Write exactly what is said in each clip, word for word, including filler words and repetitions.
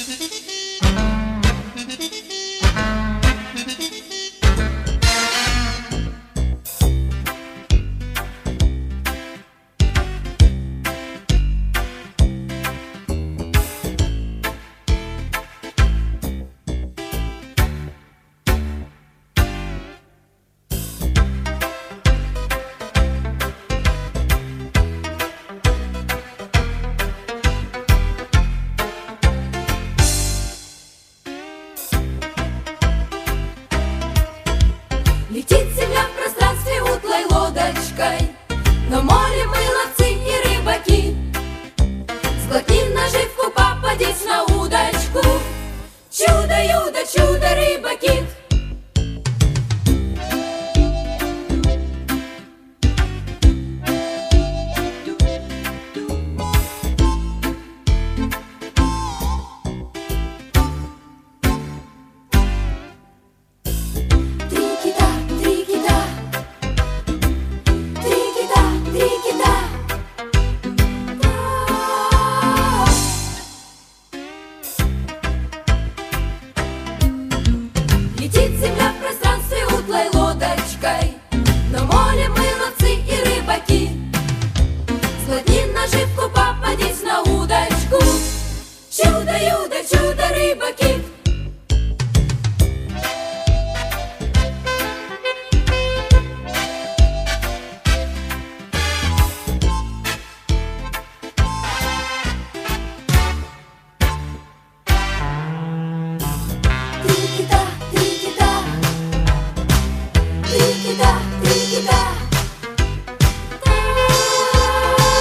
Летит земля в пространстве утлой лодочкой, но море мы ловцы и рыбаки. Сглотни наживку, попадись на удочку. Чудо-юдо, чудо-рыба-кит. Летит земля в пространстве утлой лодочкой, но море мы ловцы и рыбаки. Сглотни наживку, попадись на удочку. Чудо-юдо, чудо-рыба-кит.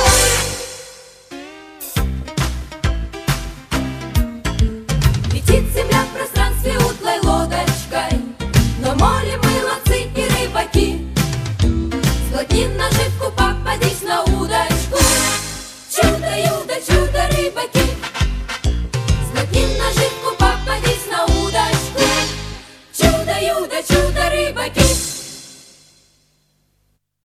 Летит